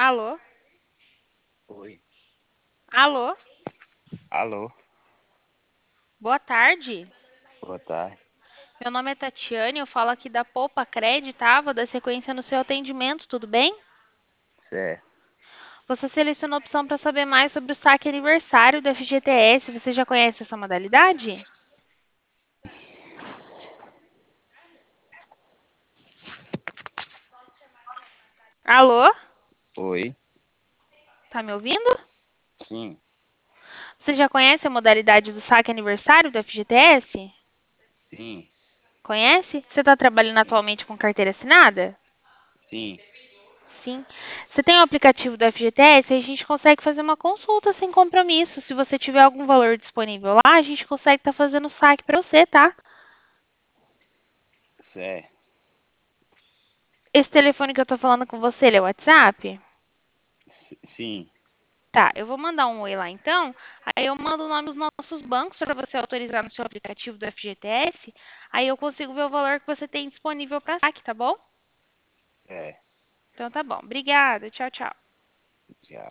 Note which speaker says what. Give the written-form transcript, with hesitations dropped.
Speaker 1: Alô?
Speaker 2: Oi.
Speaker 1: Alô?
Speaker 2: Alô,
Speaker 1: Boa tarde.
Speaker 2: boa tarde.
Speaker 1: Meu nome é Tatiane, eu falo aqui da Poupa Cred, tá? Vou dar sequência no seu atendimento, tudo bem?
Speaker 2: Certo.
Speaker 1: Você selecionou a opção para saber mais sobre o saque aniversário do FGTS. Você já conhece essa modalidade? Alô?
Speaker 2: Oi.
Speaker 1: Tá me ouvindo?
Speaker 2: Sim,
Speaker 1: Você já conhece a modalidade do saque aniversário do FGTS?
Speaker 2: sim,
Speaker 1: Conhece? Você está trabalhando
Speaker 2: sim,
Speaker 1: atualmente com carteira assinada?
Speaker 2: sim.
Speaker 1: Sim. Você tem o aplicativo do FGTS? A gente consegue fazer uma consulta sem compromisso. Se você tiver algum valor disponível lá, a gente consegue estar fazendo o saque para você, tá?
Speaker 2: Certo.
Speaker 1: Esse telefone que eu tô falando com você, ele é o WhatsApp?
Speaker 2: Sim,
Speaker 1: Tá, eu vou mandar um oi lá então. Aí eu mando o nome dos nossos bancos para você autorizar no seu aplicativo do FGTS. Aí eu consigo ver o valor que você tem disponível para saque, tá bom?
Speaker 2: é.
Speaker 1: Então tá bom. Obrigada. Tchau, tchau.
Speaker 2: Já.